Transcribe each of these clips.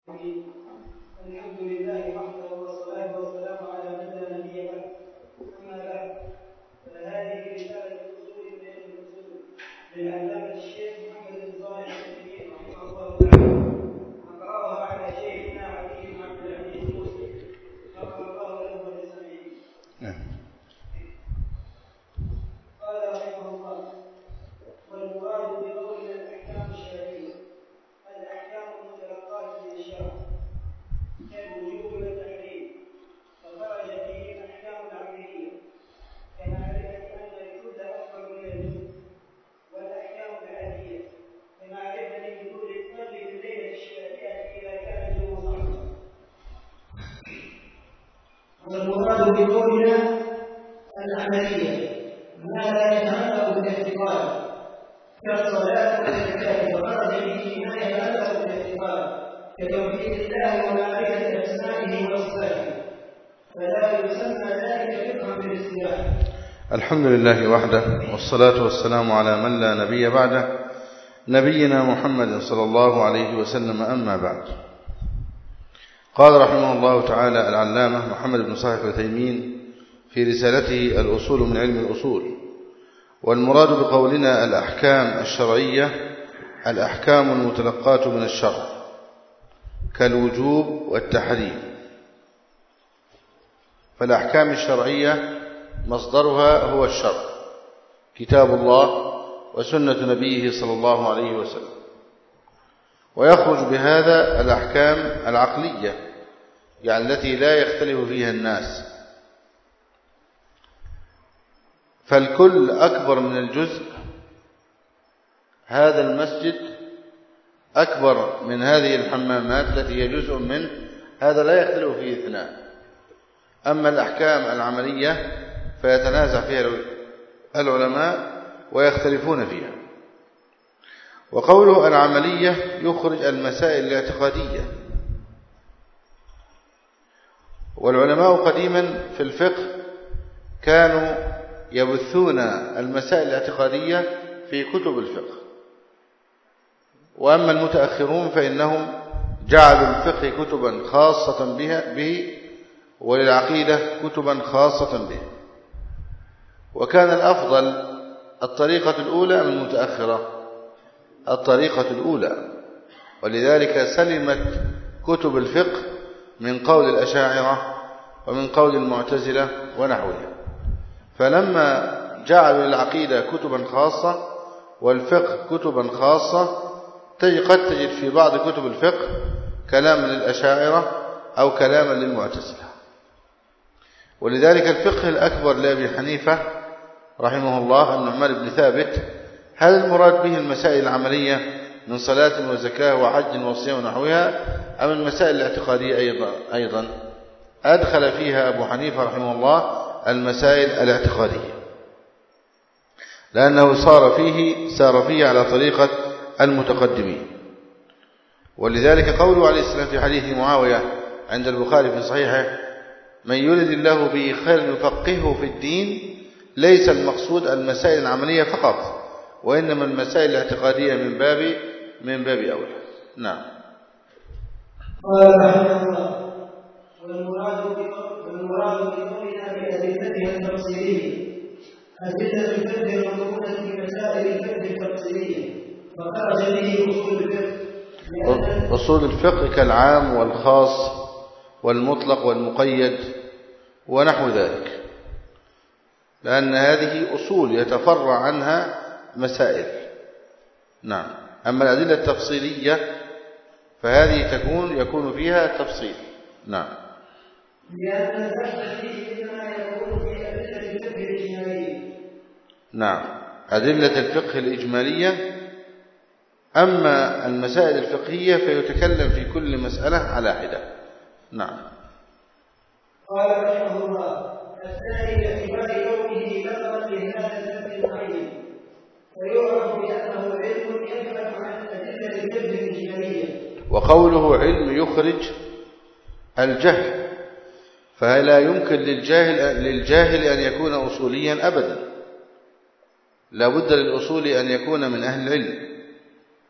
الحمد لله وحده والصلاة والسلام على من لا نبي بعد. أما بعد فهذه رسالة الأصول من علم الأصول للعلامة الشيخ محمد بن صالح العثيمين رحمه الله تعالى، أقرأها على شيخنا علي بن عبد العزيز المسلم غفر الله له وللسامعين. قال رحمه الله: والمراد بقولنا الأحكام الشرعية الأحكام المتلقاة من الشرع كالوجوب والتحريم، فخرج فيه الأحكام العقلية كمعرفة أن الكل أكبر من الجزء، والأحكام العادية كمعرفة نزول القلب في الليلة الشتاء إذا كان الجو صعبا. والمراد بقولنا العملية ما لا يتعلق بالاعتقاد كالصلاة والزكاة، وخرج به ما يتعلق بالاعتقاد كتوحيد الله ومعرفة أسمائه وصفاته، فلا يسمى ذلك فقها بالاصطلاح. الحمد لله وحده، والصلاة والسلام على من لا نبي بعده، نبينا محمد صلى الله عليه وسلم. أما بعد، قال رحمه الله تعالى العلامة محمد بن صالح العثيمين في رسالته الأصول من علم الأصول: والمراد بقولنا الأحكام الشرعية الأحكام المتلقاة من الشرع كالوجوب والتحريم. فالأحكام الشرعية مصدرها هو الشرع، كتاب الله وسنة نبيه صلى الله عليه وسلم، ويخرج بهذا الأحكام العقلية، يعني التي لا يختلف فيها الناس، فالكل أكبر من الجزء. هذا المسجد أكبر من هذه الحمامات التي هي جزء منه، هذا لا يختلف فيه اثنان. أما الأحكام العملية فيتنازع فيها العلماء ويختلفون فيها. وقوله العملية يخرج المسائل الاعتقادية. والعلماء قديما في الفقه كانوا يبثون المسائل الاعتقادية في كتب الفقه، وأما المتأخرون فإنهم جعلوا الفقه كتبا خاصة به، وللعقيدة كتبا خاصة به. وكان الأفضل الطريقة الأولى من المتأخرة، الطريقة الأولى، ولذلك سلمت كتب الفقه من قول الأشاعرة ومن قول المعتزلة ونحوها. فلما جعلوا العقيدة كتبا خاصة والفقه كتبا خاصة، قد تجد في بعض كتب الفقه كلاما للأشاعرة أو كلاما للمعتزلة. ولذلك الفقه الأكبر لأبي حنيفة رحمه الله النعمان بن ثابت، هل المراد به المسائل العملية من صلاة وزكاة وحج وصيام ونحوها، أم المسائل الاعتقادية أيضا؟ أدخل فيها أبو حنيفة رحمه الله المسائل الاعتقادية، لأنه سار فيه على طريقة المتقدمين. ولذلك قوله عليه السلام في حديث معاوية عند البخاري في صحيحه: من يرد الله به خيرا يفقهه في الدين، ليس المقصود المسائل العملية فقط، وإنما المسائل الاعتقادية من باب أولى. نعم. قال رحمه الله: والمراد بقولنا بأدلتها التفصيلية أدلة الفقه المطلوبة في مسائل الفقه التفصيلية، وخرج به أصول الفقه. أصول الفقه كالعام والخاص والمطلق والمقيد ونحو ذلك، لأن هذه أصول يتفرع عنها مسائل. نعم. أما الأدلة التفصيلية فهذه يكون فيها تفصيل. نعم. لأن البحث فيه إنما يكون في أدلة الفقه الإجمالية. نعم، أدلة الفقه الإجمالية. أما المسائل الفقهية فيتكلم في كل مسألة على حدة. نعم. قال رحمه الله: الثاني باعتبار كونه لفظا لهذا الفقه المعين، ويعرف بأنه علم يبحث عن أدلة الفقه الإجمالية. وقوله علم يخرج الجهل، فلا يمكن للجاهل أن يكون أصوليا أبدا، لا بد للأصول أن يكون من أهل العلم.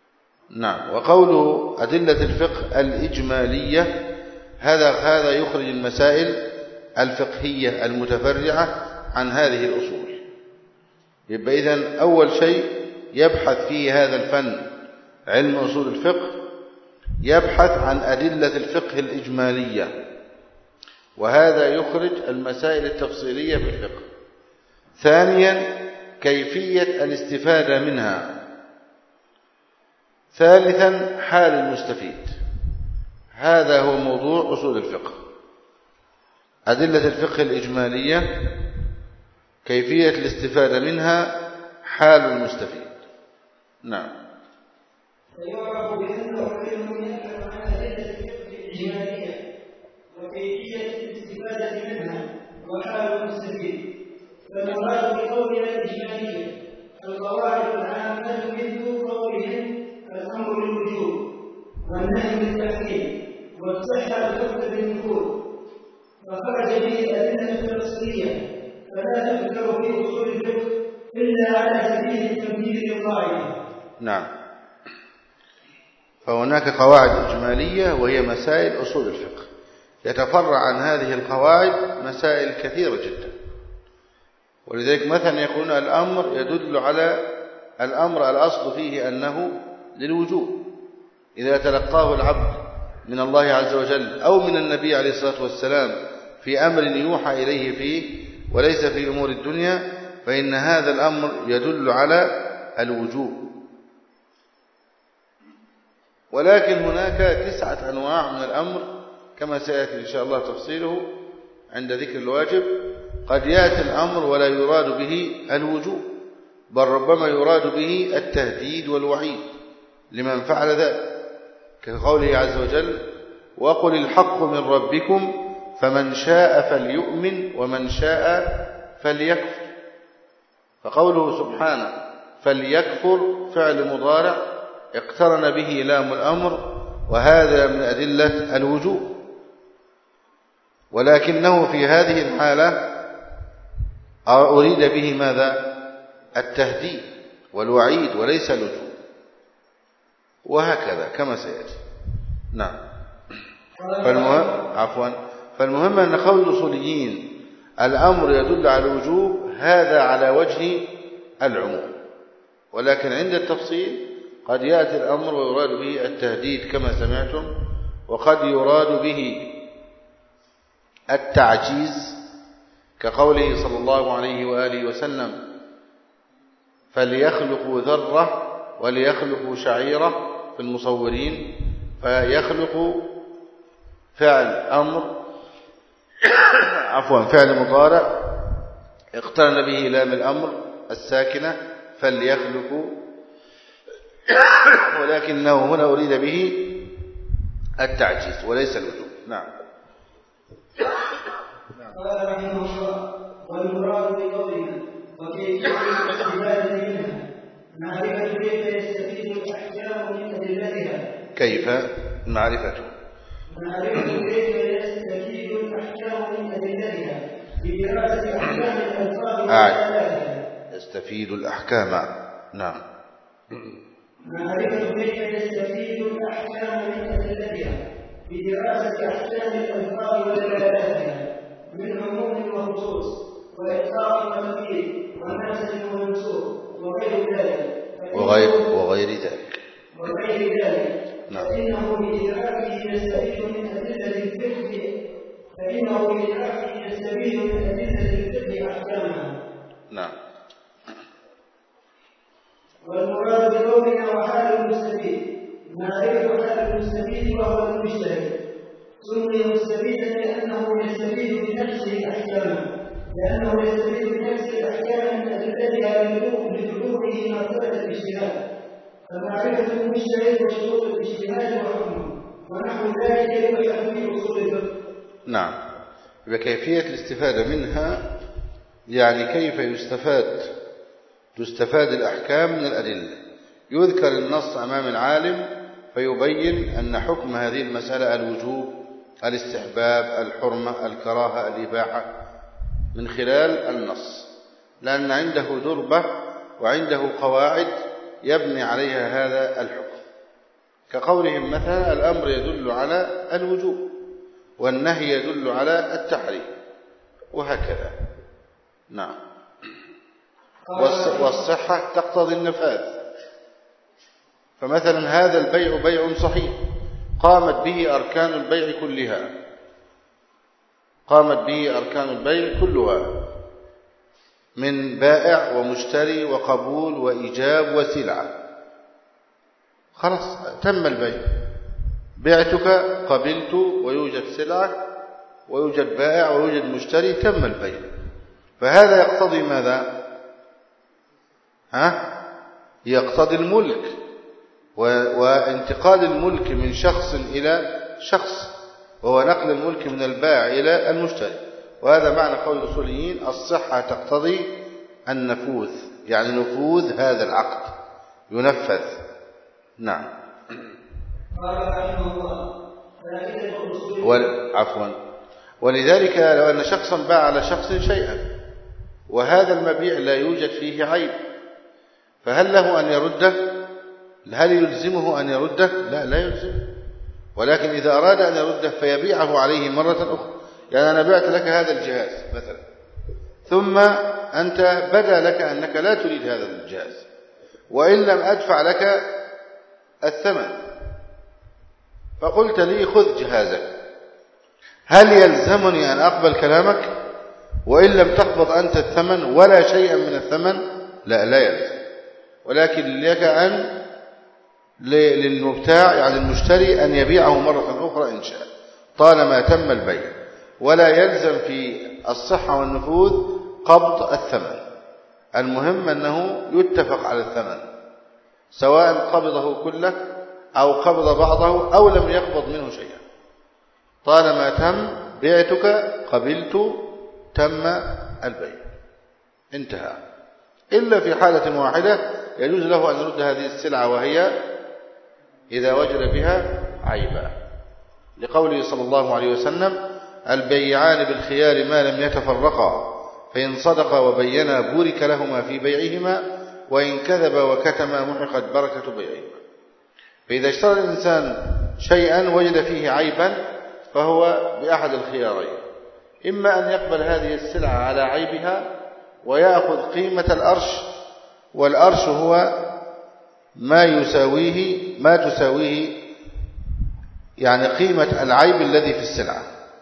نعم. وقول أدلة الفقه الإجمالية هذا يخرج المسائل الفقهية المتفرعة عن هذه الأصول. يبقى إذن أول شيء يبحث فيه هذا الفن علم أصول الفقه، يبحث عن أدلة الفقه الإجمالية، وهذا يخرج المسائل التفصيلية في الفقه. ثانيا كيفية الاستفادة منها. ثالثا حال المستفيد. هذا هو موضوع أصول الفقه: أدلة الفقه الإجمالية، كيفية الاستفادة منها، حال المستفيد. نعم. فيعرف بأنه علم يبحث عن أدلة الفقه الإجمالية وكيفية الاستفادة منها وحال المستفيد. فالمراد بقولنا الإجمالية القواعد العامة مثل قولهم الأمر للوجوب والنهي للتحريم والصحة تقتضي النفوذ، فخرج به الأدلة التفصيلية فلا تذكر في أصول الفقه إلا على سبيل التمثيل للقاعدة. نعم. فهناك قواعد إجمالية وهي مسائل أصول الفقه، يتفرع عن هذه القواعد مسائل كثيرة جدا. ولذلك مثلا يكون الأمر يدل على الأمر الأصل فيه أنه للوجوب إذا تلقاه العبد من الله عز وجل أو من النبي عليه الصلاة والسلام في أمر يوحى إليه فيه وليس في أمور الدنيا، فإن هذا الأمر يدل على الوجوب. ولكن هناك 9 أنواع من الأمر كما سيأتي إن شاء الله تفصيله عند ذكر الواجب. قد يأتي الأمر ولا يراد به الوجوب، بل ربما يراد به التهديد والوعيد لمن فعل ذلك، كقوله عز وجل: وقل الحق من ربكم فمن شاء فليؤمن ومن شاء فليكفر. فقوله سبحانه فليكفر فعل مضارع اقترن به لام الأمر، وهذا من أدلة الوجوب، ولكنه في هذه الحالة أريد به ماذا؟ التهديد والوعيد وليس الوجوب، وهكذا كما سيأتي. نعم. فالمهم أن قول الأصوليين الأمر يدل على الوجوب هذا على وجه العموم، ولكن عند التفصيل قد يأتي الأمر ويراد به التهديد كما سمعتم، وقد يراد به التعجيز كقوله صلى الله عليه وآله وسلم: فليخلقوا ذرة وليخلقوا شعيرة في المصورين، فيخلق فعل أمر فعل مضارع اقترن به لام الأمر الساكنة فليخلقوا، ولكنه هنا أريد به التعجيز وليس الوجوب. نعم. قال رحمه الله: والمراد بقولنا وكيفية الاستفادة منها معرفة كيف يستفيد الأحكام من أدلتها. كيف معرفة كيف يستفيد الأحكام من أدلتها بدراسة أحكام الألفاظ وآلاتها. يستفيد الأحكام. نعم. معرفة كيف يستفيد الأحكام من أدلتها بدراسة أحكام الألفاظ وآلاتها من عموم وخصوص وإطلاق وتقييد ونسب ومنسوب وغير ذلك. نعم. فإنه بإدراكه يستفيد من أدلة الفقه أحكامها. نعم. والمراد بقولنا وحال المستفيد معرفة حال المستفيد وهو المجتهد. سمي مستفيدا لأنه يستفيد بنفسه أحكاما من أدلتها لبلوغه مرتبة الاجتهاد، فمعرفة المجتهد وشروط الاجتهاد وحكمه ونحو ذلك يبحث في أصول الفقه. نعم. بكيفية الاستفادة منها يعني كيف تستفاد الأحكام من الأدلة. يذكر النص أمام العالم فيبين أن حكم هذه المسألة الوجوب، الاستحباب، الحرمة، الكراهة، الإباحة من خلال النص، لأن عنده دربة وعنده قواعد يبني عليها هذا الحكم. كقولهم مثلا الأمر يدل على الوجوب والنهي يدل على التحريم وهكذا. نعم. والصحة تقتضي النفاذ. فمثلا هذا البيع بيع صحيح قامت به أركان البيع كلها، قامت به أركان البيع كلها من بائع ومشتري وقبول وإيجاب وسلعة، خلاص تم البيع، بعتك قبلت ويوجد سلعة ويوجد بائع ويوجد مشتري، تم البيع. فهذا يقتضي ماذا؟ يقتضي الملك وانتقال الملك من شخص إلى شخص، وهو نقل الملك من البائع إلى المشتري. وهذا معنى قول الأصوليين الصحة تقتضي النفوذ، يعني نفوذ هذا العقد ينفذ. نعم. ولذلك لو أن شخصا باع على شخص شيئا وهذا المبيع لا يوجد فيه عيب، فهل له أن يرده؟ هل يلزمه أن يرده؟ لا يلزمه، ولكن إذا أراد أن يرده فيبيعه عليه مرة أخرى. يعني أنا بعت لك هذا الجهاز مثلا، ثم أنت بدا لك أنك لا تريد هذا الجهاز وإن لم أدفع لك الثمن، فقلت لي خذ جهازك، هل يلزمني أن أقبل كلامك وإن لم تقبض أنت الثمن ولا شيئا من الثمن؟ لا يلزم، ولكن لك أن للمبتاع يعني المشتري أن يبيعه مرة أخرى إن شاء، طالما تم البيع. ولا يلزم في الصحة والنفوذ قبض الثمن، المهم أنه يتفق على الثمن، سواء قبضه كله أو قبض بعضه أو لم يقبض منه شيئا، طالما تم بعتك قبلت تم البيع انتهى. إلا في حالة واحدة يجوز له أن يرد هذه السلعة، وهي إذا وجد بها عيبا، لقوله صلى الله عليه وسلم البيعان بالخيار ما لم يتفرقا فإن صدقا وبينا بورك لهما في بيعهما وإن كذبا وكتما محقت بركة بيعهما. فإذا اشترى الإنسان شيئا وجد فيه عيبا فهو بأحد الخيارين، إما أن يقبل هذه السلعة على عيبها ويأخذ قيمة الأرش، والأرش هو ما تساويه يعني قيمة العيب الذي في السلعة،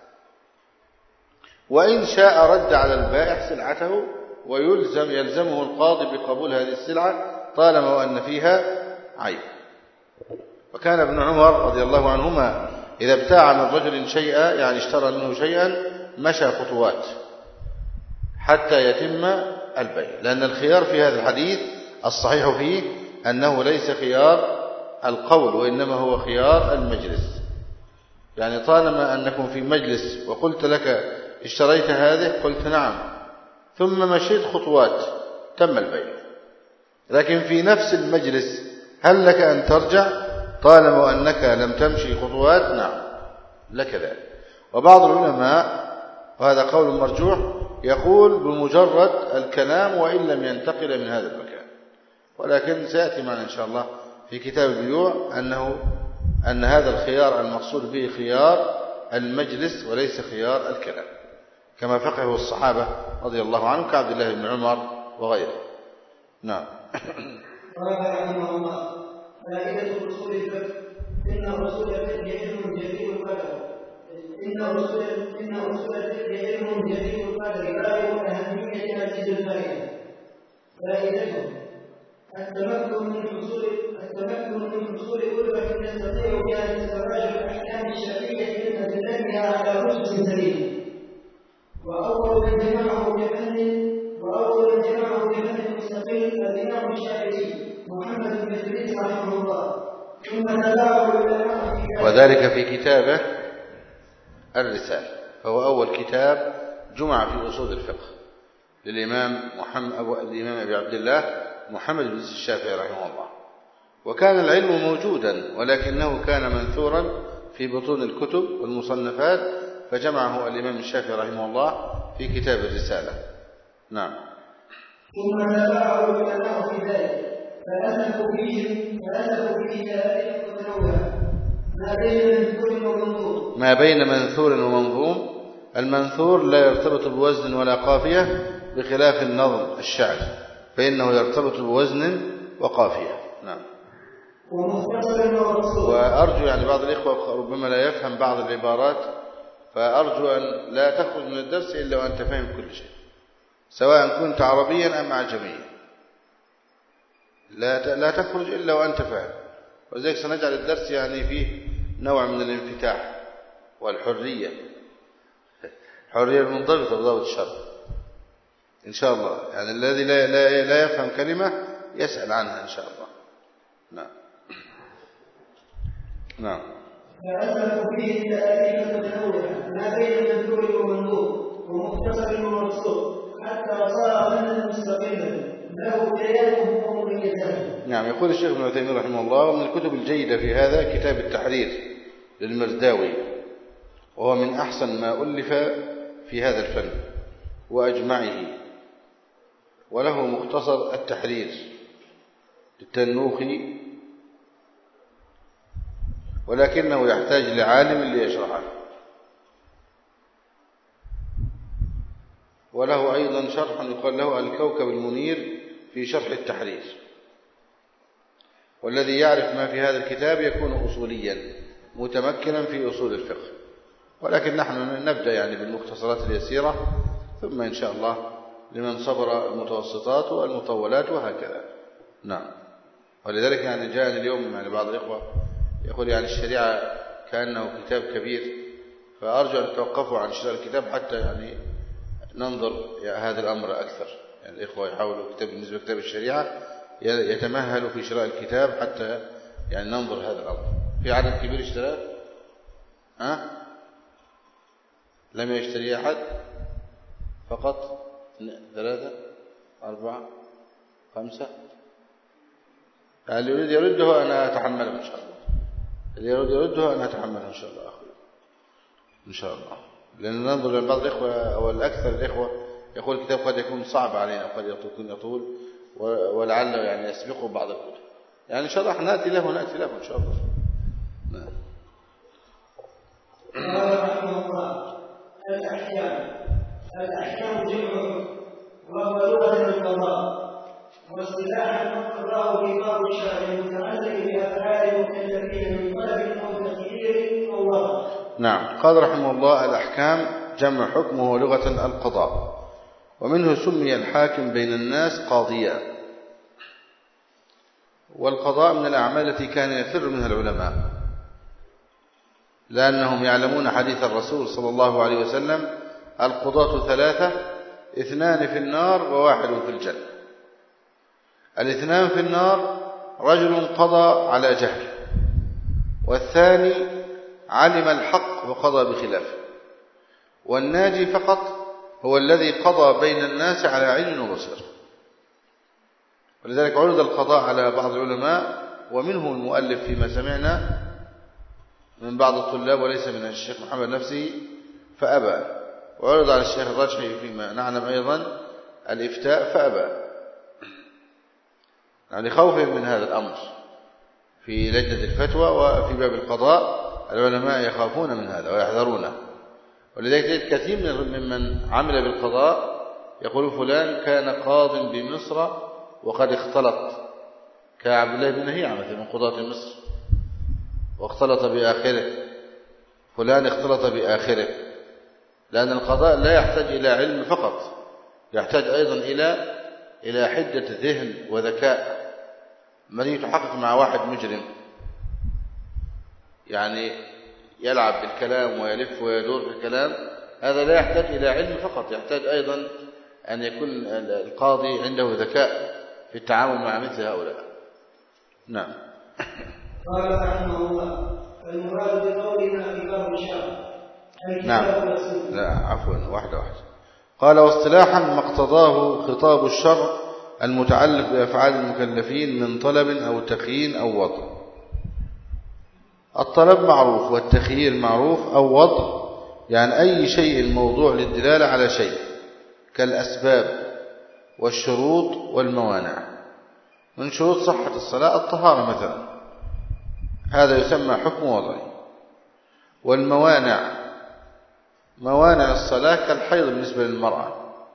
وإن شاء رد على البائع سلعته يلزمه القاضي بقبول هذه السلعة طالما وأن فيها عيب. وكان ابن عمر رضي الله عنهما إذا ابتاع من رجل شيئا يعني اشترى منه شيئا مشى خطوات حتى يتم البيع، لأن الخيار في هذا الحديث الصحيح فيه أنه ليس خيار القول وإنما هو خيار المجلس. يعني طالما أنكم في مجلس وقلت لك اشتريت هذه قلت نعم، ثم مشيت خطوات تم البيع، لكن في نفس المجلس هل لك أن ترجع طالما أنك لم تمشي خطوات؟ نعم لك ذلك. وبعض العلماء وهذا قول مرجوح يقول بمجرد الكلام وإن لم ينتقل من هذا المكان، ولكن سيأتي معنا إن شاء الله في كتاب البيوع أن هذا الخيار المقصود به خيار المجلس وليس خيار الكلام، كما فقهه الصحابة رضي الله عنهم كعبد الله بن عمر وغيره. نعم. قال رحمه الله فائدة أصول الفقه إن أصول الفقه علم جديد القدر إن أصول الفقه علم جديد القدر غاية أهمية هذه الفائدة. فائدته التمكن من حصول ألفة يستطيع بها استخراج الأحكام الشرعية من أدلتها على أسس سليم. وأول من جمعه بفن مستقل الإمام الشافعي محمد بن إدريس رحمه الله، ثم تبعه العلماء وذلك في كتابه الرسالة، فهو أول كتاب جمع في أصول الفقه للإمام أبي عبد الله محمد بن إدريس الشافعي رحمه الله. وكان العلم موجودا ولكنه كان منثورا في بطون الكتب والمصنفات، فجمعه الإمام الشافعي رحمه الله في كتاب الرسالة. نعم. ثم تبعه العلماء في ذلك فألفوا فيه متنوعة ما بين منثور ومنظوم. المنثور لا يرتبط بوزن ولا قافية بخلاف النظم الشعر فإنه يرتبط بوزن وقافية. نعم. وأرجو يعني بعض الإخوة ربما لا يفهم بعض العبارات، فأرجو أن لا تخرج من الدرس إلا وأنت فاهم كل شيء، سواء كنت عربيا أم عجميا، لا تخرج إلا وأنت فاهم. ولذلك سنجعل الدرس يعني فيه نوع من الانفتاح والحرية، الحرية المنضبطة بضابط الشرع إن شاء الله. يعني الذي لا يفهم كلمة يسأل عنها إن شاء الله. نعم. نعم. فأسلك فيه التأليف المتنوعة ما بين منثور ومنظور ومختصر ومقصور حتى صار فنا مستقلا له بيانه ومميزاته. نعم. يقول الشيخ ابن عثيمين رحمه الله: ومن الكتب الجيدة في هذا كتاب التحرير للمرداوي، وهو من أحسن ما ألف في هذا الفن وأجمعه، وله مختصر التحرير للتنوخي، ولكنه يحتاج لعالم ليشرحه. وله أيضا شرح يقال له الكوكب المنير في شرح التحرير. والذي يعرف ما في هذا الكتاب يكون أصوليا متمكنا في أصول الفقه، ولكن نحن نبدأ يعني بالمختصرات اليسيرة، ثم إن شاء الله لمن صبر المتوسطات والمطولات وهكذا. نعم. ولذلك يعني جاءني اليوم يعني بعض الإخوة يقول يعني الشريعة كأنه كتاب كبير، فأرجو أن توقفوا عن شراء الكتاب حتى يعني ننظر هذا الأمر أكثر. يعني الإخوة يحاولوا كتاب بالنسبة لكتاب الشريعة يتمهلوا في شراء الكتاب حتى يعني ننظر هذا الأمر. في عدد كبير اشتراه؟ لم يشتري أحد؟ فقط 3 4 5. اللي يريد يرده أنا أتحمله إن شاء الله. اللي يريد يرده أنا أتحمله إن شاء الله أخوي إن شاء الله. لأن ننظر لبعض الإخوة أو الأكثر الإخوة يقول الكتاب قد يكون صعب علينا وقد يكون يطول ولعل يعني يسبقه بعض الكتب. يعني إن شاء الله نأتي له إن شاء الله. نعم. قال رحمه الله: الأحكام جمع وهو لغة القضاء، واصطلاحا ما قضاه في باب الشرع المتعلق بأفعال المكلفين من طلب أو تخيير أو وضع. نعم. قال رحمه الله: الأحكام جمع حكمه لغة القضاء، ومنه سمي الحاكم بين الناس قاضيا. والقضاء من الأعمال التي كان يفر منها العلماء، لأنهم يعلمون حديث الرسول صلى الله عليه وسلم: القضاة 3، 2 في النار و1 في الجنة. 2 في النار رجل قضى على جهل، والثاني علم الحق وقضى بخلافه، والناجي فقط هو الذي قضى بين الناس على علم وبصيرة. ولذلك عرض القضاء على بعض العلماء، ومنهم المؤلف فيما سمعنا من بعض الطلاب وليس من الشيخ محمد نفسه فأبى، وعرض على الشيخ الرجحي فيما نعلم أيضا الإفتاء فأبى، يعني خوفا من هذا الأمر. في لجنة الفتوى وفي باب القضاء العلماء يخافون من هذا ويحذرونه. ولذلك تجد كثير ممن عمل بالقضاء يقول فلان كان قاض بمصر وقد اختلط، كعبد الله بن هيعة مثل من قضاة مصر واختلط بآخره، فلان اختلط بآخره. لأن القضاء لا يحتاج إلى علم فقط، يحتاج أيضا إلى حدة ذهن وذكاء. من يتحقق مع واحد مجرم يعني يلعب بالكلام ويلف ويدور بالكلام، هذا لا يحتاج إلى علم فقط، يحتاج أيضا أن يكون القاضي عنده ذكاء في التعامل مع مثل هؤلاء. نعم. قال رحمه الله: المراد بقولنا في باب الشرع نعم. لا عفوا، واحدة. قال: واصطلاحا ما اقتضاه خطاب الشرع المتعلق بأفعال المكلفين من طلب أو تخيير أو وضع. الطلب معروف والتخيير معروف أو وضع، يعني أي شيء موضوع للدلالة على شيء كالأسباب والشروط والموانع. من شروط صحة الصلاة الطهارة مثلا، هذا يسمى حكم وضعي. والموانع، موانع الصلاة كالحيض بالنسبة للمرأة.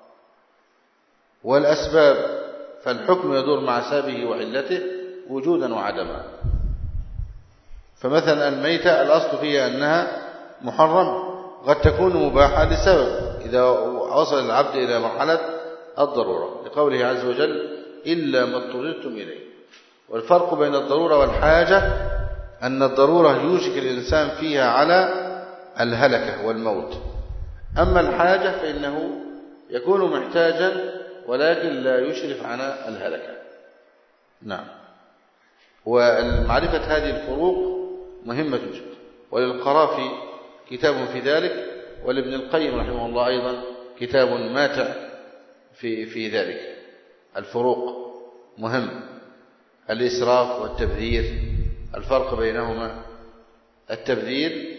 والأسباب فالحكم يدور مع سببه وعلته وجودا وعدما. فمثلا الميتة الأصل فيها أنها محرمة، قد تكون مباحة لسبب إذا وصل العبد إلى مرحلة الضرورة، لقوله عز وجل إلا ما اضطررتم إليه. والفرق بين الضرورة والحاجة أن الضرورة يوشك الإنسان فيها على الهلكة والموت، أما الحاجة فإنه يكون محتاجا ولكن لا يشرف على الهلكة. نعم. ومعرفة هذه الفروق مهمة جدا، وللقرافي كتاب في ذلك، ولابن القيم رحمه الله أيضا كتاب ماتع في ذلك. الفروق مهم، الإسراف والتبذير، الفرق بينهما. التبذير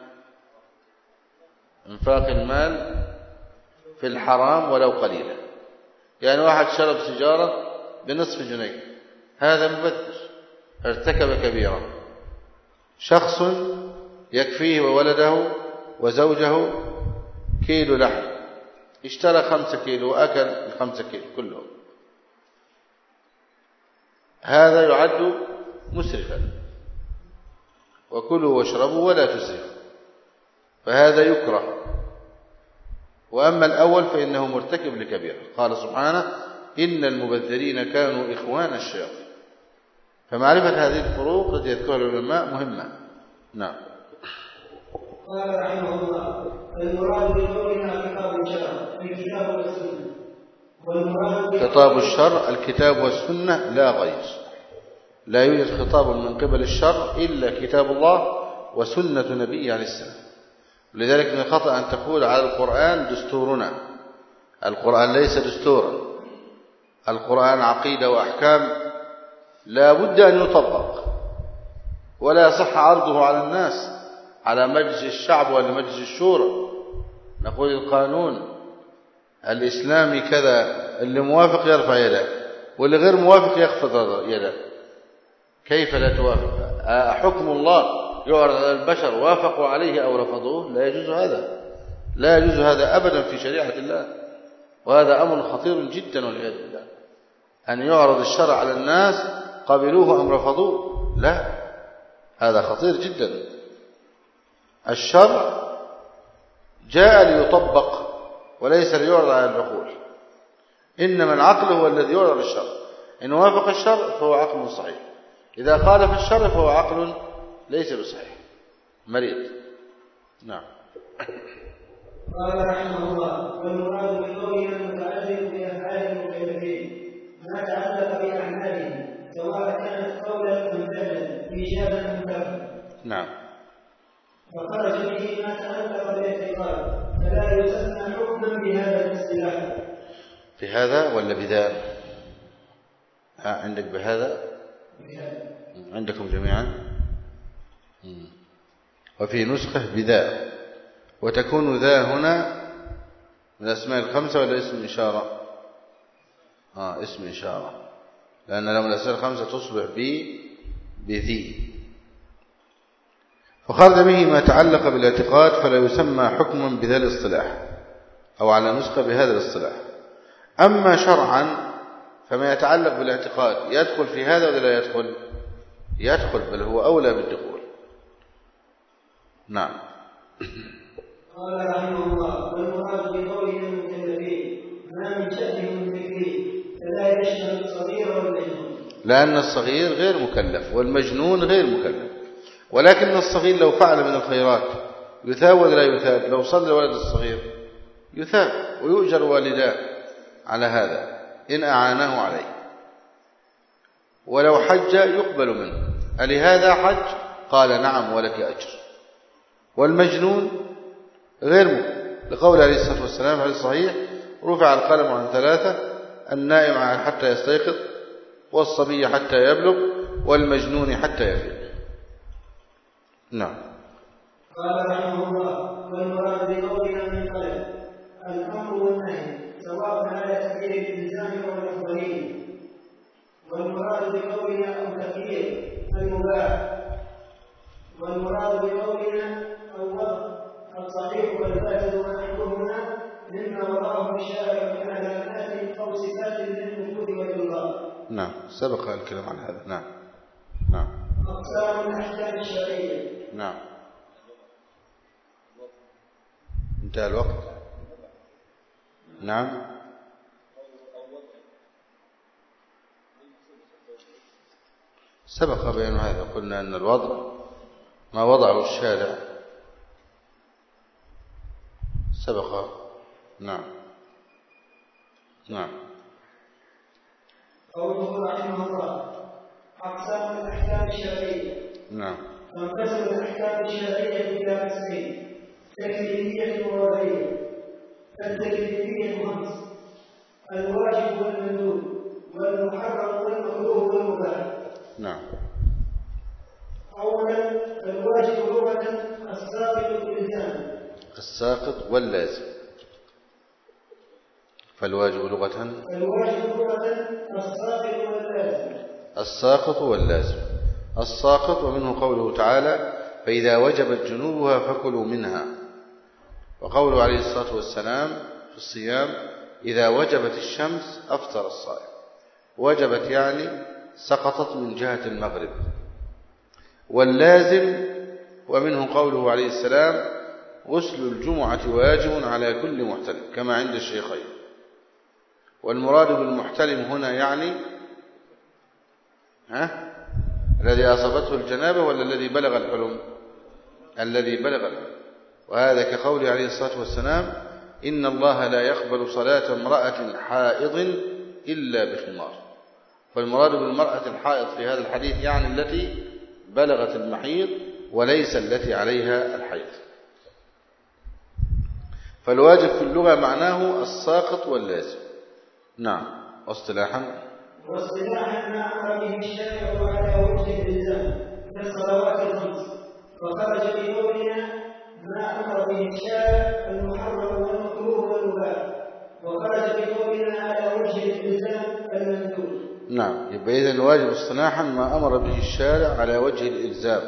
انفاق المال في الحرام ولو قليلا، يعني واحد شرب سيجارة بنصف جنيه، هذا مبذر، ارتكب كبيرة. شخص يكفيه وولده وزوجه كيلو لحم، اشترى 5 كيلو وأكل 5 كيلو كلهم، هذا يعد مسرفا. وكلوا واشربوا ولا تسرفوا، فهذا يكره. وأما الأول فإنه مرتكب لكبيرة، قال سبحانه إن المبذرين كانوا إخوان الشياطين. فمعرفة هذه الفروق التي يذكرها العلماء مهمة. نعم. قال رحمه الله المراد بقولنا خطاب الشرع الكتاب والسنة، خطاب الشرع الكتاب والسنة لا غير. لا يوجد خطاب من قبل الشرع إلا كتاب الله وسنة نبيه عليه السلام. لذلك من الخطأ أن تقول على القرآن دستورنا. القرآن ليس دستورا، القرآن عقيدة وأحكام لا بد أن يطبق، ولا يصح عرضه على الناس على مجلس الشعب ولا مجلس الشورى. نقول القانون الإسلامي كذا، اللي موافق يرفع يده واللي غير موافق يخفض يده. كيف لا توافق؟ حكم الله يعرض على البشر وافقوا عليه أو رفضوه؟ لا يجوز هذا، لا يجوز هذا أبدا في شريعة الله. وهذا أمر خطير جدا والعياذ بالله، أن يعرض الشرع على الناس قبلوه أم رفضوه. لا، هذا خطير جدا. الشرع جاء ليطبق وليس ليعرض على العقول، إنما العقل هو الذي يعرض الشرع. إن وافق الشرع فهو عقل صحيح، إذا خالف الشرع فهو عقل ليس بصحيح، مريض. نعم. قال رحمه الله والمراد بقولنا المتعلق بأفعال المكلفين ما تعلق بأعمالهم سواء كانت قولا أم فعلا إيجابا أم كفرا. نعم. وخرج به ما تعلق بالاعتقاد فلا يسمى حكما بهذا الاصطلاح. في هذا ولا بذا؟ عندك بهذا؟ عندكم جميعا؟ وفي نسخة بذا، وتكون ذا هنا من الأسماء الخمسة ولا اسم إشارة؟ اسم إشارة، لأن لو من الأسماء الخمسة تصبح بذي. فخرج به ما تعلق بالاعتقاد فلا يسمى حكما بذا الاصطلاح، أو على نسخة بهذا الاصطلاح. أما شرعا فما يتعلق بالاعتقاد يدخل في هذا ولا لا يدخل؟ يدخل، بل هو أولى بالدخول. نعم. قال رحمه الله والمراد بقولنا المكلفين ما من شأنهم التكليف فلا يشمل الصغير والمجنون، لأن الصغير غير مكلف والمجنون غير مكلف. ولكن الصغير لو فعل من الخيرات يثاب ولا لا يثاب؟ لو صلى ولد الصغير يثاب ويؤجر والداه على هذا إن أعاناه عليه. ولو حج يقبل منه، ألهذا حج؟ قال نعم ولك أجر. والمجنون غير مكلف، لقول عليه الصلاة والسلام في الصحيح رفع القلم عن 3: النائم حتى يستيقظ، والصبي حتى يبلغ، والمجنون حتى يفيق. نعم. قال رحمه الله والمراد بقولنا من قلب الأمر والنهي سواء على سبيل الإلزام أو الأفضلية. والمراد بقولنا أو تخيير المباح الصحيح والفاسد ونحوهما مما وضعه الشارع من علامات أو صفات للنفوذ والإلغاء. نعم، سبق الكلام عن هذا. نعم. نعم. أقسام الأحكام الشرعية. نعم. انتهى الوقت. نعم. سبق بيان هذا، قلنا أن الوضع ما وضعه الشارع سبق. نعم. نعم. قوله رحمه الله أقسام الأحكام الشرعية. نعم. تنقسم الأحكام الشرعية إلى قسمين: تكليفية ووضعية. التكليفية خمس: الواجب والمندوب والمحرم والمكروه والمباح. نعم. أولا الواجب لغة الساقط واللازم. الساقط واللازم. فالواجب لغة الساقط واللازم. الساقط واللازم. الساقط ومنه قوله تعالى: فإذا وجبت جنوبها فكلوا منها. وقوله عليه الصلاة والسلام في الصيام: إذا وجبت الشمس أفطر الصائم. وجبت يعني سقطت من جهة المغرب. واللازم ومنه قوله عليه السلام: غسل الجمعة واجب على كل محتلم، كما عند الشيخين. والمراد بالمحتلم هنا يعني الذي أصابته الجنابة ولا الذي بلغ الحلم؟ الذي بلغ الحلم. وهذا كقوله عليه الصلاة والسلام: إن الله لا يقبل صلاة امرأة حائض إلا بخمار. فالمراد بالمرأة الحائض في هذا الحديث يعني التي بلغت المحيض وليس التي عليها الحيض. فالواجب في اللغة معناه الساقط واللازم. نعم. واصطلاحا ما أمر به الشارع على وجه الإلزام كالصلوات الخمس، وخرج بقولنا ما أمر به الشارع المحرم والمكروه والمباح، وخرج بقولنا على وجه الإلزام المندوب. نعم. يبقى إذن الواجب اصطلاحا ما أمر به الشارع على وجه الإلزام.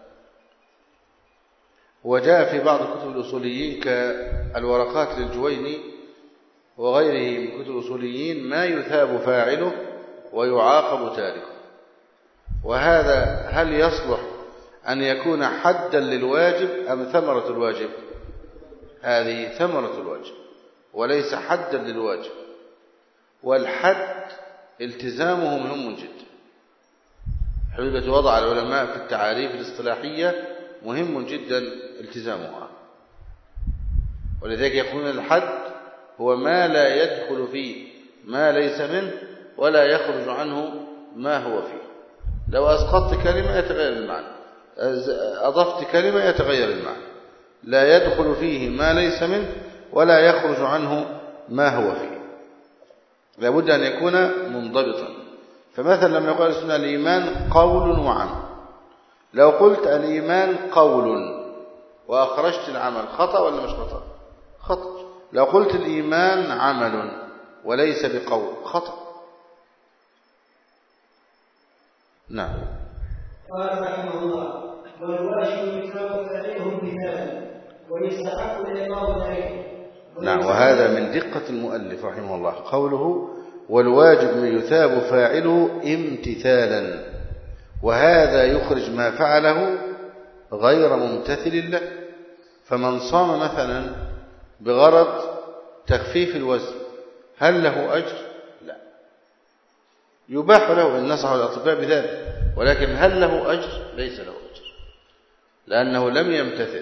وجاء في بعض كتب الأصوليين كالورقات للجويني وغيره من كتب الأصوليين ما يثاب فاعله ويعاقب تاركه. وهذا هل يصلح أن يكون حدا للواجب أم ثمرة الواجب؟ هذه ثمرة الواجب وليس حدا للواجب. والحد التزامه مهم جدا. حدود وضع العلماء في التعاريف الاصطلاحية مهم جدا التزامها. ولذلك يقولون الحد هو ما لا يدخل فيه ما ليس منه ولا يخرج عنه ما هو فيه. لو أسقطت كلمة يتغير المعنى، أضفت كلمة يتغير المعنى. لا يدخل فيه ما ليس منه ولا يخرج عنه ما هو فيه. لابد أن يكون منضبطا. فمثلا لما يقول السنة الإيمان قول وعمل، لو قلت الإيمان قول وأخرجت العمل خطأ ولا مش خطأ؟ خطأ. لو قلت الإيمان عمل وليس بقول خطأ. نعم. قال رحمه الله: والواجب يثاب فاعله بذلك ويستحق العقاب عليه. نعم. وهذا من دقة المؤلف رحمه الله قوله: والواجب يثاب فاعله امتثالا. وهذا يخرج ما فعله غير ممتثل له. فمن صام مثلا بغرض تخفيف الوزن هل له أجر؟ لا. يباح له إن نصح الأطباء بذلك، ولكن هل له أجر؟ ليس له أجر لأنه لم يمتثل.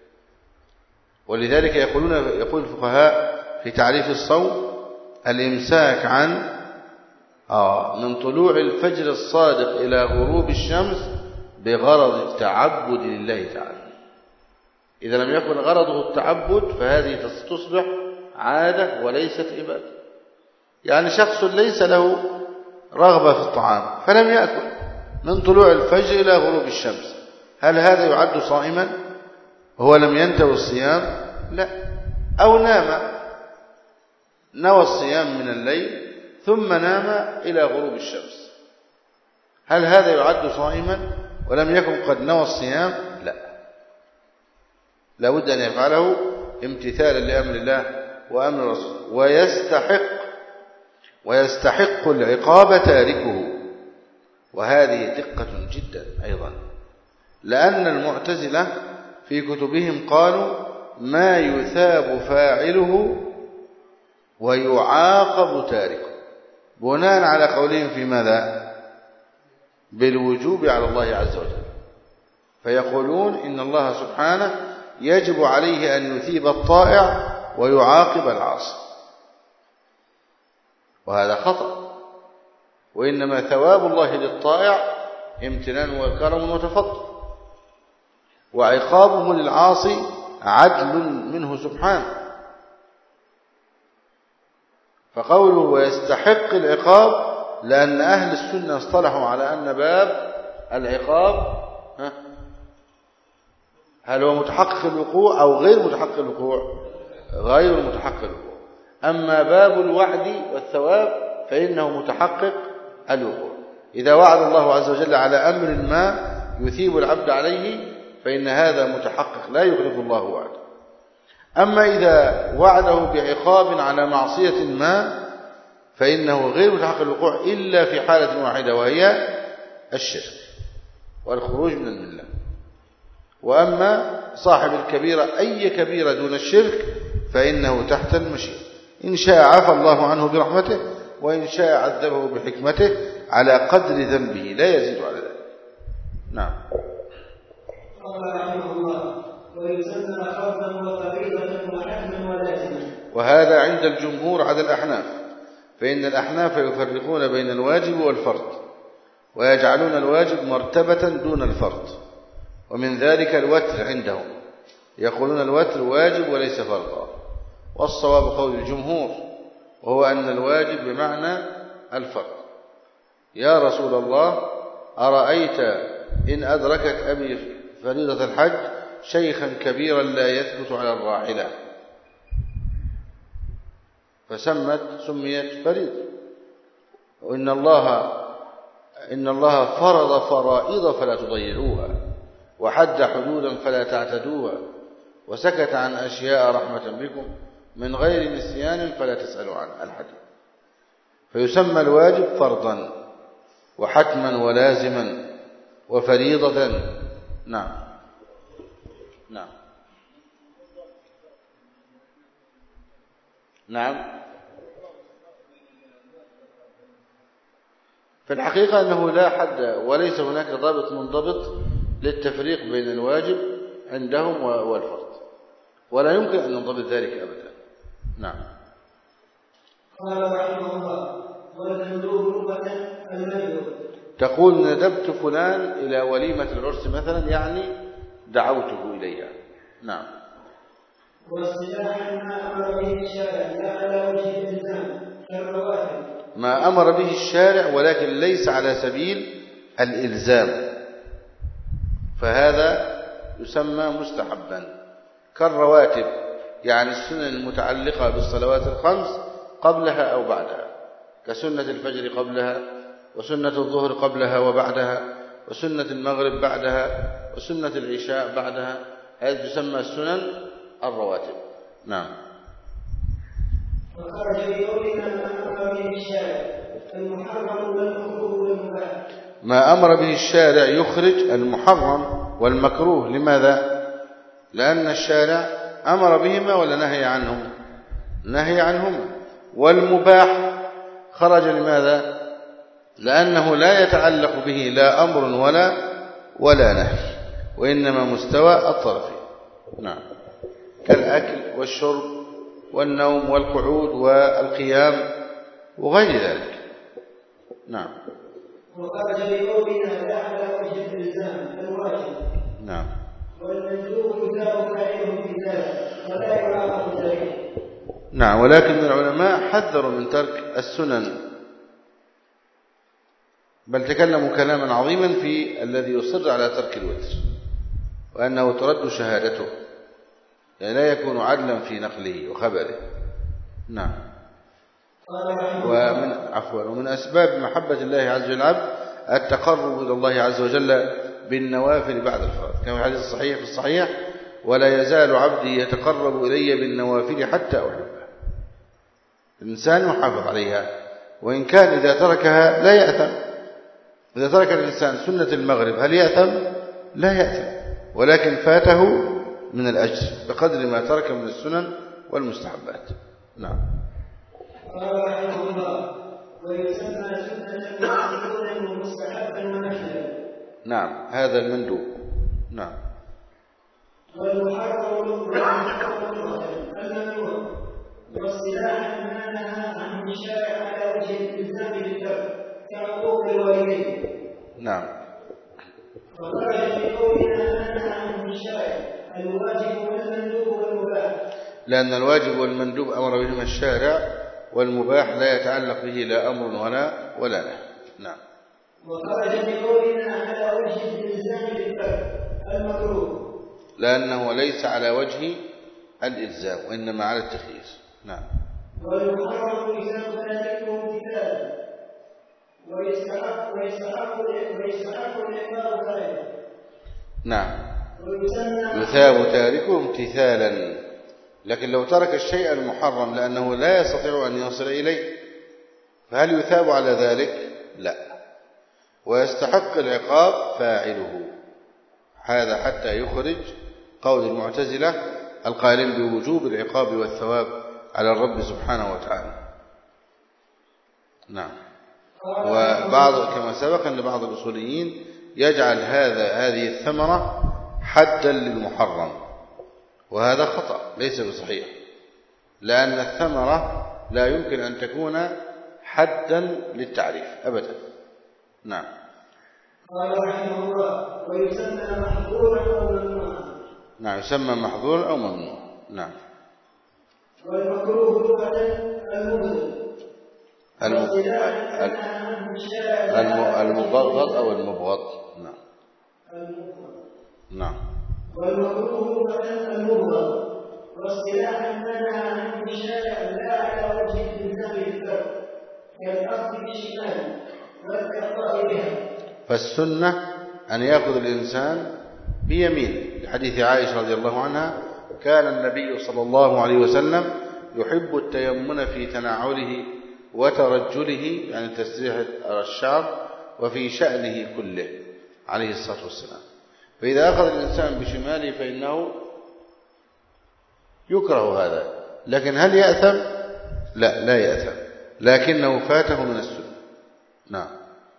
ولذلك يقول الفقهاء في تعريف الصوم: الإمساك عن من طلوع الفجر الصادق إلى غروب الشمس بغرض التعبد لله تعالى. إذا لم يكن غرضه التعبد فهذه تصبح عادة وليست إبادة. يعني شخص ليس له رغبة في الطعام فلم يأكل من طلوع الفجر إلى غروب الشمس، هل هذا يعد صائما؟ هو لم ينتوي الصيام؟ لا. أو نوى الصيام من الليل ثم نام إلى غروب الشمس، هل هذا يعد صائما ولم يكن قد نوى الصيام؟ لا. لا بد أن يفعله امتثالا لأمر الله وأمر الرسول، ويستحق العقاب تاركه. وهذه دقة جدا أيضا، لأن المعتزلة في كتبهم قالوا ما يثاب فاعله ويعاقب تاركه، بناء على قولهم في ماذا؟ بالوجوب على الله عز وجل. فيقولون إن الله سبحانه يجب عليه أن يثيب الطائع ويعاقب العاصي، وهذا خطأ. وإنما ثواب الله للطائع امتنان وكرم وتفضل، وعقابه للعاصي عدل منه سبحانه. فقوله ويستحق العقاب لأن أهل السنة اصطلحوا على أن باب العقاب هل هو متحقق الوقوع أو غير متحقق الوقوع؟ غير متحقق الوقوع. أما باب الوعد والثواب فإنه متحقق الوقوع. إذا وعد الله عز وجل على أمر ما يثيب العبد عليه فإن هذا متحقق لا يخلف الله وعده. أما إذا وعده بعقاب على معصية ما فإنه غير متحقق الوقوع إلا في حالة واحدة، وهي الشرك والخروج من الملة. وأما صاحب الكبيرة أي كبيرة دون الشرك فإنه تحت المشيئة، إن شاء عفى الله عنه برحمته، وإن شاء عذبه بحكمته على قدر ذنبه لا يزيد على ذلك. نعم. وهذا عند الجمهور على الأحناف، فإن الأحناف يفرقون بين الواجب والفرض، ويجعلون الواجب مرتبة دون الفرض، ومن ذلك الوتر عندهم، يقولون الوتر واجب وليس فرضا. والصواب قول الجمهور، وهو أن الواجب بمعنى الفرض. يا رسول الله أرأيت إن أدركت أبي فريضة الحج شيخا كبيرا لا يثبت على الراحلة، سميت فريضة. وإن الله فرض فرائض فلا تضيعوها، وحد حدودا فلا تعتدوها، وسكت عن أشياء رحمة بكم من غير نسيان فلا تسألوا عن الحديث. فيسمى الواجب فرضا وحتما ولازما وفريضة. نعم. نعم. نعم. في الحقيقة أنه لا حد وليس هناك ضابط منضبط للتفريق بين الواجب عندهم والفرض، ولا يمكن أن نضبط ذلك أبدا. نعم. قال رحمه الله والمندوب لغة المندوب. تقول ندبت فلان إلى وليمة العرس مثلا، يعني دعوته إليها. نعم. واصطلاحا ما أمر به الشارع لا على وجه الإلزام كالرواتب. ما أمر به الشارع ولكن ليس على سبيل الإلزام، فهذا يسمى مستحبا كالرواتب، يعني السنن المتعلقة بالصلوات الخمس قبلها أو بعدها، كسنة الفجر قبلها، وسنة الظهر قبلها وبعدها، وسنة المغرب بعدها، وسنة العشاء بعدها. هذه تسمى السنن الرواتب. نعم. وخرج بقولنا ما أمر به الشارع المحرم والمكروه والمباح. ما أمر به الشارع يخرج المحرم والمكروه. لماذا؟ لأن الشارع أمر بهما ولا نهي عنهم؟ نهي عنهما. والمباح خرج لماذا؟ لأنه لا يتعلق به لا أمر ولا نهي، وإنما مستوى الطرفين. نعم. كالأكل والشرب والنوم والقعود والقيام وغير ذلك. نعم. وخرج بقولنا لا على وجه الإلزام الواجب. نعم. والمندوب يثاب فاعله بذلك ولا يعاقب ذلك. نعم. ولكن العلماء حذروا من ترك السنن، بل تكلموا كلاما عظيما في الذي يصر على ترك الوتر، وأنه ترد شهادته، يعني لا يكون عدلا في نقله وخبره. نعم. ومن أسباب محبة الله عز وجل العبد التقرب إلى الله عز وجل بالنوافل بعد الفرائض، كما في الحديث الصحيح في الصحيح ولا يزال عبدي يتقرب إلي بالنوافل حتى أحبه. الإنسان يحافظ عليها، وإن كان إذا تركها لا يأثم. إذا ترك الإنسان سنة المغرب هل يأثم؟ لا يأثم، ولكن فاته من الأجر بقدر ما ترك من السنن والمستحبات. نعم. قال رحمه الله: ويسمى سنة مأخوذا ومستحبا ومحلا. نعم، هذا المندوب. نعم. والمحرم الممنوع، واصطلاحا ما نهى عنه الشارع على وجه الالزام بالترك كعقوق الوالدين. نعم. وخرج في قولنا ما نهى عنه الشارع الواجب والمندوب والمباح، لأن الواجب والمندوب أمر بهما الشارع، والمباح لا يتعلق به لا أمر ولا نهي. نعم. وخرج في قولنا على وجه الالزام بالترك المكروه، لأنه ليس على وجه الإلزام وإنما على التخيير. نعم. والمحرم إذا فاتته امتثالا ويستحق العقاب فاعله. نعم. يثاب تاركه امتثالا، لكن لو ترك الشيء المحرم لأنه لا يستطيع أن يصل إليه فهل يثاب على ذلك؟ لا. ويستحق العقاب فاعله، هذا حتى يخرج قول المعتزلة القائلين بوجوب العقاب والثواب على الرب سبحانه وتعالى. نعم. وبعض كما سبق أن بعض الأصوليين يجعل هذه الثمرة حدا للمحرم، وهذا خطأ ليس بصحيح، لأن الثمرة لا يمكن أن تكون حدا للتعريف أبدا. نعم. قال رحمه الله: ويسمى محظورا أو ممنوعا. نعم، يسمى محظورا أو ممنوع. نعم. والمكروه لغة المبغض أو المبغض. نعم. نعم. والمكروه لغة المبغض، واصطلاحا ما نهى عنه الشارع لا على وجه الالزام بالترك كالأخذ بالشمال والإعطاء بها. فالسنة أن يأخذ الإنسان بيمين، لحديث عائشة رضي الله عنها: كان النبي صلى الله عليه وسلم يحب التيمن في تنعله وترجله، يعني تسريح الشعر، وفي شأنه كله عليه الصلاة والسلام. فإذا أخذ الإنسان بشماله فإنه يكره هذا، لكن هل يأثم؟ لا يأثم، لكنه فاته من السنة. نعم.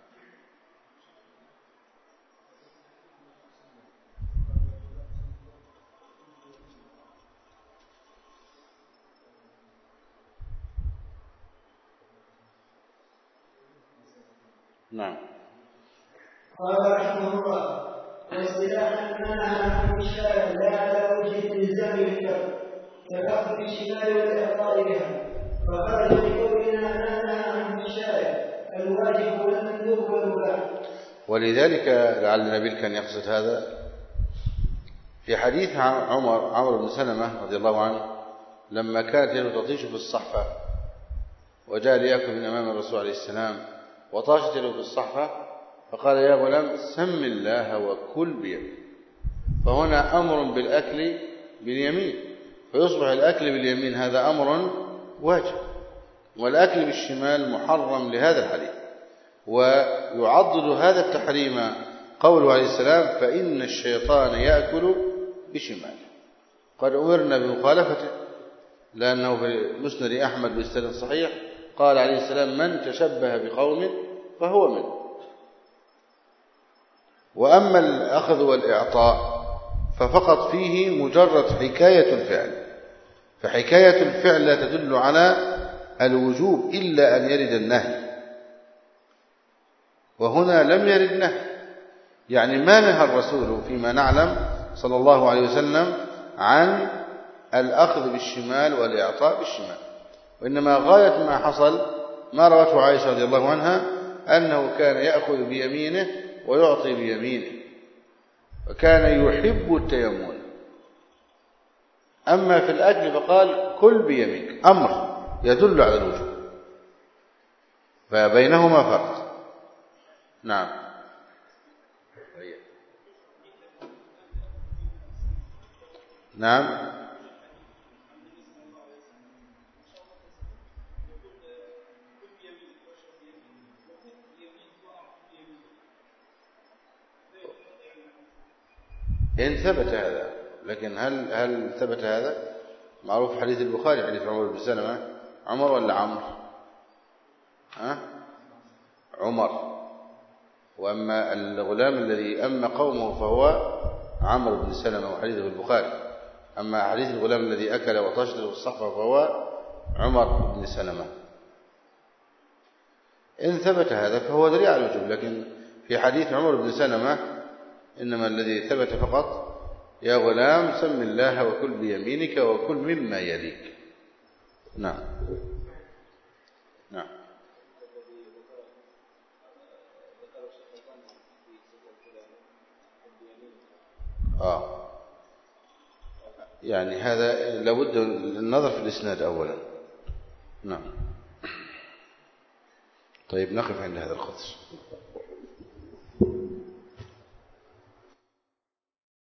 نعم. قال رحمه الله: واصطلاحا ما نهى عنه الشارع لا على وجه الالزام بالترك كالأخذ بالشمال والإعطاء بها، فخرج بقولنا ما نهى عنه الشارع الواجب والمندوب والمباح. ولذلك لعل نبيل كان يقصد هذا في حديث عمرو بن سلمة رضي الله عنه لما كانت يده تطيش في الصحفة وجاء ليأكل من أمام الرسول عليه السلام وطاشت يده في الصحفة، فقال: يا غلام سم الله وكل بيمين. فهنا أمر بالأكل باليمين، فيصبح الأكل باليمين هذا أمر واجب، والأكل بالشمال محرم لهذا الحديث. ويعضد هذا التحريم قوله عليه السلام: فإن الشيطان يأكل بشماله. قد أمرنا بمخالفته، لأنه في مسند أحمد بإسناد صحيح قال عليه السلام: من تشبه بقوم فهو منه. وأما الأخذ والإعطاء ففقط فيه مجرد حكاية الفعل، فحكاية الفعل لا تدل على الوجوب إلا أن يرد النهي، وهنا لم يرد نهي، يعني ما نهى الرسول فيما نعلم صلى الله عليه وسلم عن الأخذ بالشمال والإعطاء بالشمال، وإنما غاية ما حصل ما روته عائشة رضي الله عنها أنه كان يأخذ بيمينه ويعطي بيمينه، وكان يحب التيمم. أما في الأكل فقال: كل بيمينك، أمر يدل على الوجوب، فبينهما فرق. نعم. نعم. إن ثبت هذا، لكن هل ثبت هذا؟ معروف حديث البخاري حديث عمر بن سلمة. عمر ولا عمرو؟ عمر. وأما الغلام الذي أم قومه فهو عمرو بن سلمة وحديثه البخاري. أما حديث الغلام الذي أكل وطشت الصحفة فهو عمر بن سلمة. إن ثبت هذا فهو دليل على الوجوب، لكن في حديث عمر بن سلمة إنما الذي ثبت فقط يا غلام سم الله وكل بيمينك وكل مما يليك. نعم. نعم. يعني هذا لابد النظر في الإسناد أولا. نعم. طيب نقف عند هذا القدر.